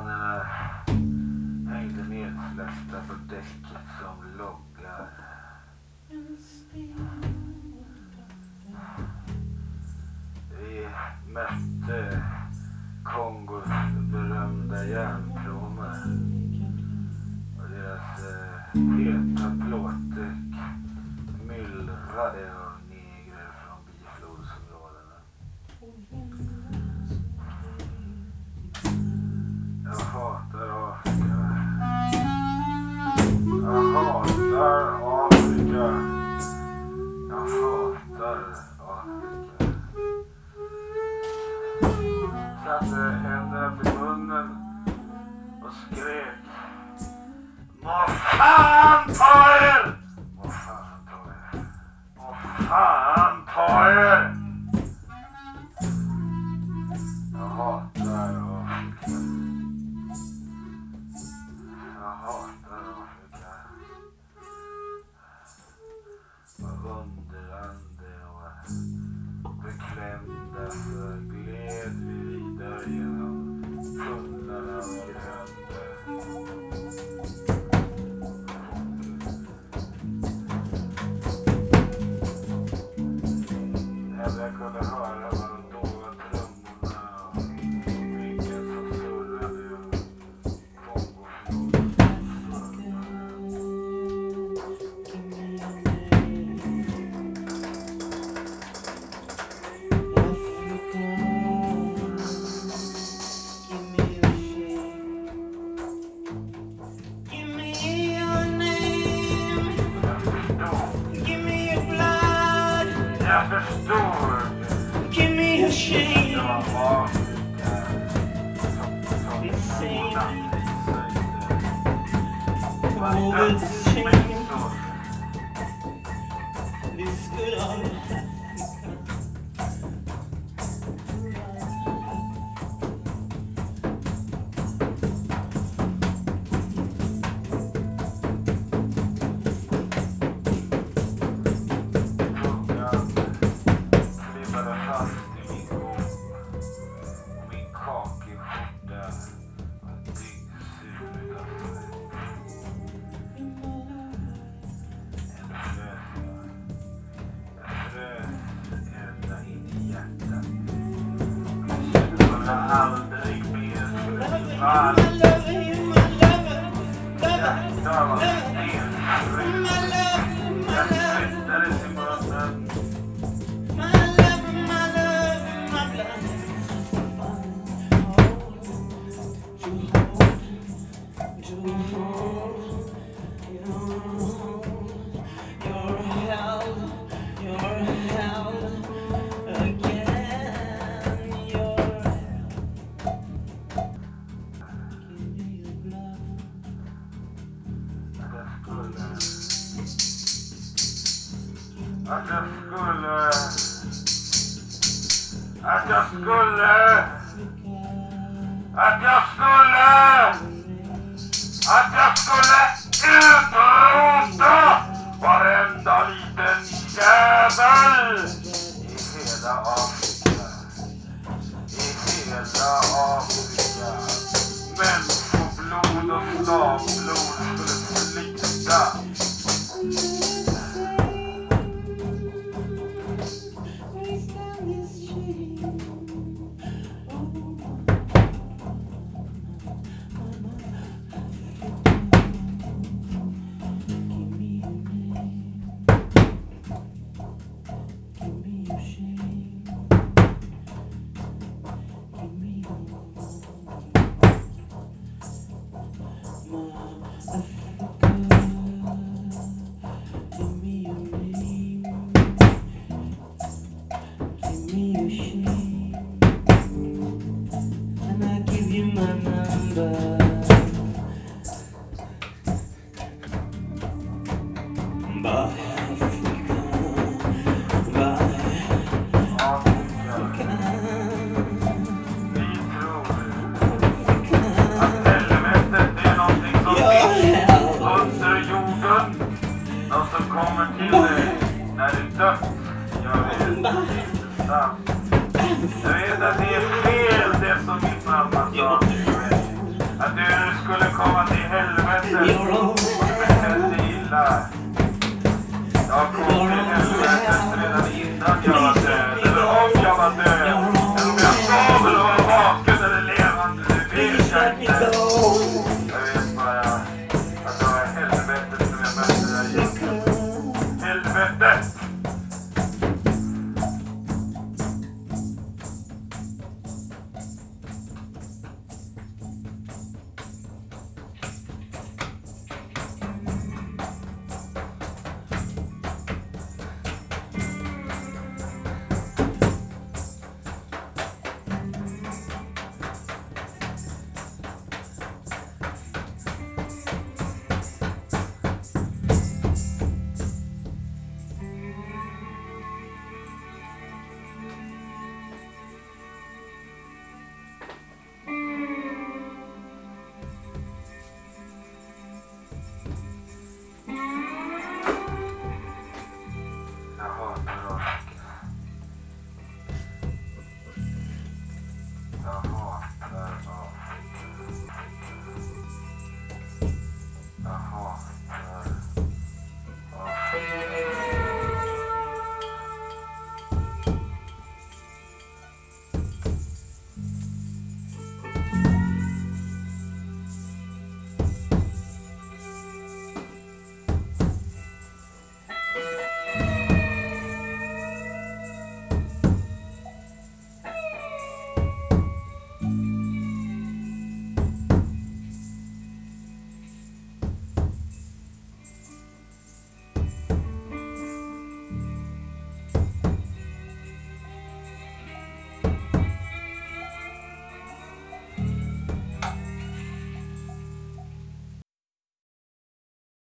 Indianerna hängde nedsläppta på däcket som loggar. Vi mötte Kongos berömda järnplommar och deras heta plåtdäck myllrade av negrer från biflodsområdena. Jag hatar Afrika. Jag hatar Afrika. Jag hatar Afrika. Satte händerna till munnen och skrek: Må fan ta er! Må fan ta er! Må fan ta er! Jag hatar Afrika. Jag hatar Afrika. Och undrande och beklämda så gled vi vidare genom tunnlarna av grönbär. Jag kunde höra vad de dåliga trummorna och ryggen som surrade över Kongofloden. Jag förstår. Give me a shame. Jag var Afrika. Oh, it's shame. This good on Africa. Aldrig mer skulle bli varm. Hjärtan var stenfritt. Jag svettades i munnen. Att jag skulle utrota varenda liten jävel i hela Afrika. I hela Afrika. Människoblod och slavblod skulle flyta. skulle komma till helvete. You're all Men det illa. Jag kom till helvetet redan innan jag var död. Eller om jag var död.